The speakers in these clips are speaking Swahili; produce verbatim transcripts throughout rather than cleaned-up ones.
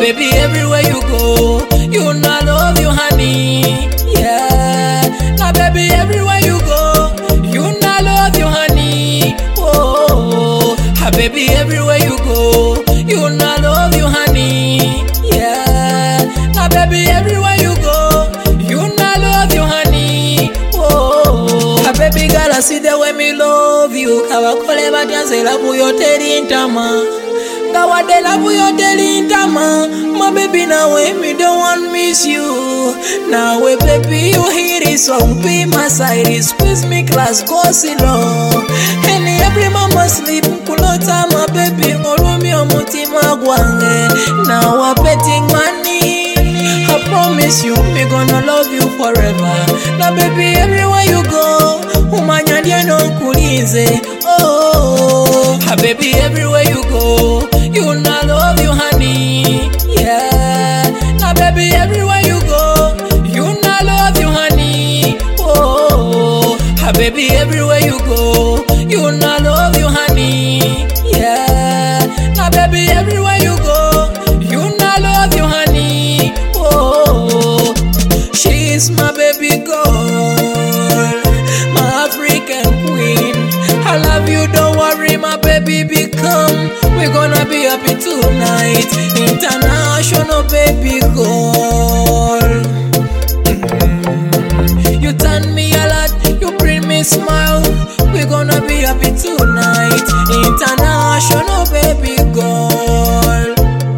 baby, everywhere you go, you know I love you, honey. Yeah, now baby, everywhere you go, you know I love you, honey. Oh, ah, baby, everywhere you go, you know I love you, honey. Yeah, now baby, everywhere you go, you know I love you, honey. Oh, ah, baby, girl, I see the way me love you. Kawakole batanze labu yote lintama. Kawade labu yote lintama. My baby, now me don't want miss you. Now we baby, you hear this song, be my side, squeeze me class, go silo. And every mama sleep, kulota my baby, morumi omutima gwange. Now I'm betting money. I promise you, me gonna love you forever. Now baby, everywhere you go, umanya ndiye no kulize. Oh, ah, baby, everywhere you go, you know I love you, honey. Yeah, now baby, everywhere you go, you know I love you, honey. Oh, ah, baby, everywhere you go, you know I love you, honey. Yeah, now baby, everywhere you go, you know I love you, honey. Oh, she's my baby girl, my African queen. I love you, don't worry, my baby, become. We're gonna be happy tonight. International baby girl. Mm-hmm. You turn me a lot, you bring me smile. We're gonna be happy tonight. International baby girl.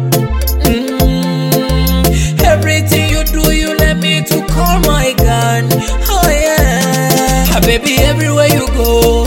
Mm-hmm. Everything you do, you let me to call my gun. Oh yeah, ah, baby, everywhere you go,